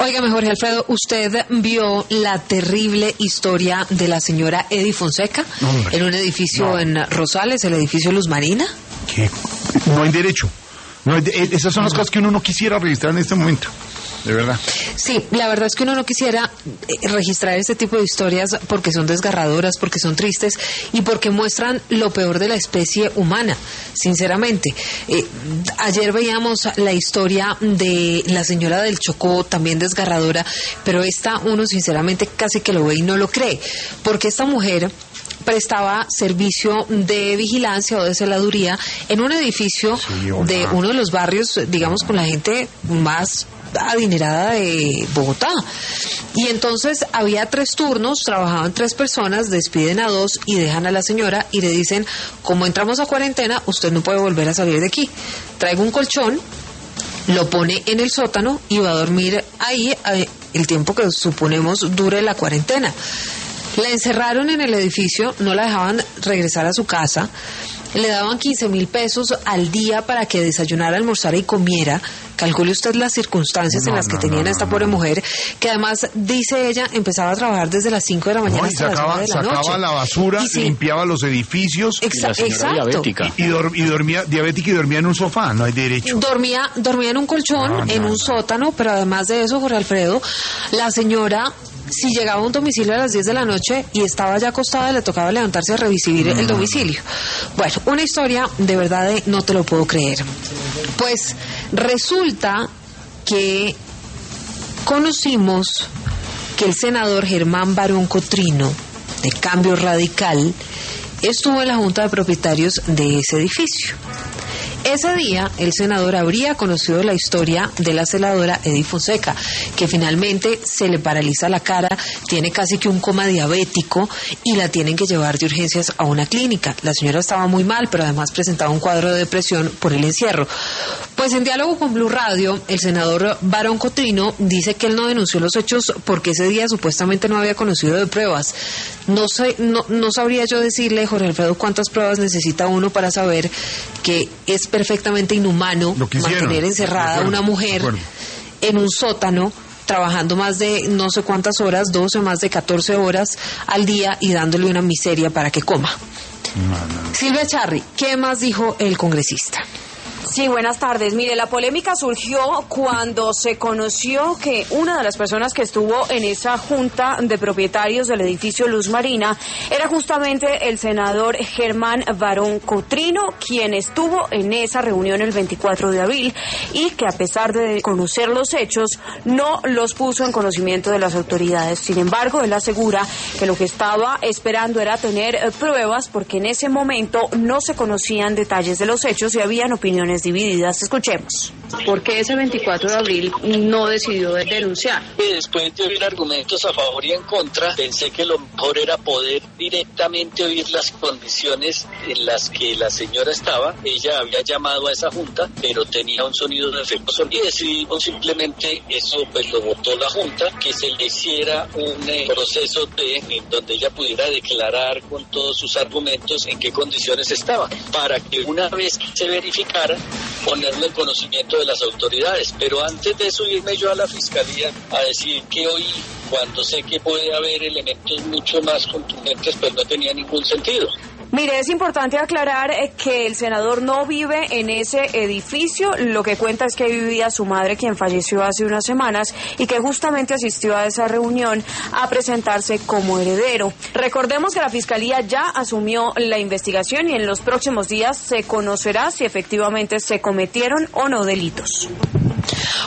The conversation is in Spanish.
Óigame, Jorge Alfredo, ¿usted vio la terrible historia de la señora Eddie Fonseca en un edificio en Rosales, el edificio Luz Marina? ¿Qué? No hay derecho. Esas son las cosas que uno no quisiera registrar en este momento. De verdad. Sí, la verdad es que uno no quisiera registrar este tipo de historias porque son desgarradoras, porque son tristes y porque muestran lo peor de la especie humana, sinceramente. Ayer veíamos la historia de la señora del Chocó, también desgarradora, pero esta uno sinceramente casi que lo ve y no lo cree, porque esta mujer prestaba servicio de vigilancia o de celaduría en un edificio de uno de los barrios, digamos, con la gente más adinerada de Bogotá. Y entonces había 3 turnos, trabajaban 3 personas, despiden a 2 y dejan a la señora y le dicen, como entramos a cuarentena, usted no puede volver a salir de aquí. Traiga un colchón, lo pone en el sótano y va a dormir ahí el tiempo que suponemos dure la cuarentena. La encerraron en el edificio, no la dejaban regresar a su casa, le daban 15,000 pesos al día para que desayunara, almorzara y comiera. Calcule usted las circunstancias en las que tenían a esta pobre mujer, que además, dice ella, empezaba a trabajar desde las 5 de la mañana hasta las 9 de la noche. Sacaba la basura, limpiaba los edificios. Exacto. Diabética. Y dormía diabética y dormía en un sofá, no hay derecho. Dormía en un colchón, en un sótano, pero además de eso, Jorge Alfredo, la señora, si llegaba a un domicilio a las 10 de la noche y estaba ya acostada, le tocaba levantarse a revisir el domicilio. Bueno, una historia de verdad de no te lo puedo creer. Pues resulta que conocimos que el senador Germán Barón Cotrino, de Cambio Radical, estuvo en la Junta de Propietarios de ese edificio. Ese día, el senador habría conocido la historia de la celadora Eddie Fonseca, que finalmente se le paraliza la cara, tiene casi que un coma diabético y la tienen que llevar de urgencias a una clínica. La señora estaba muy mal, pero además presentaba un cuadro de depresión por el encierro. Pues en diálogo con Blue Radio, el senador Barón Cotrino dice que él no denunció los hechos porque ese día supuestamente no había conocido de pruebas. No sabría yo decirle, Jorge Alfredo, cuántas pruebas necesita uno para saber que es perfectamente inhumano mantener encerrada a una mujer en un sótano, trabajando más de no sé cuántas horas, 12, más de 14 horas al día y dándole una miseria para que coma. Silvia Charri, ¿qué más dijo el congresista? Sí, buenas tardes. Mire, la polémica surgió cuando se conoció que una de las personas que estuvo en esa junta de propietarios del edificio Luz Marina era justamente el senador Germán Barón Cotrino, quien estuvo en esa reunión el 24 de abril y que, a pesar de conocer los hechos, no los puso en conocimiento de las autoridades. Sin embargo, él asegura que lo que estaba esperando era tener pruebas, porque en ese momento no se conocían detalles de los hechos y habían opiniones divididas. Escuchemos. ¿Por qué ese 24 de abril no decidió denunciar? Después de oír argumentos a favor y en contra, pensé que lo mejor era poder directamente oír las condiciones en las que la señora estaba. Ella había llamado a esa junta, pero tenía un sonido defectuoso y decidimos simplemente, eso pues lo votó la junta, que se le hiciera un proceso en donde ella pudiera declarar con todos sus argumentos en qué condiciones estaba, para que una vez se verificara, ponerlo en conocimiento de las autoridades. Pero antes de eso, irme yo a la fiscalía a decir que hoy, cuando sé que puede haber elementos mucho más contundentes, pues no tenía ningún sentido. Mire, es importante aclarar que el senador no vive en ese edificio. Lo que cuenta es que vivía su madre, quien falleció hace unas semanas, y que justamente asistió a esa reunión a presentarse como heredero. Recordemos que la Fiscalía ya asumió la investigación y en los próximos días se conocerá si efectivamente se cometieron o no delitos.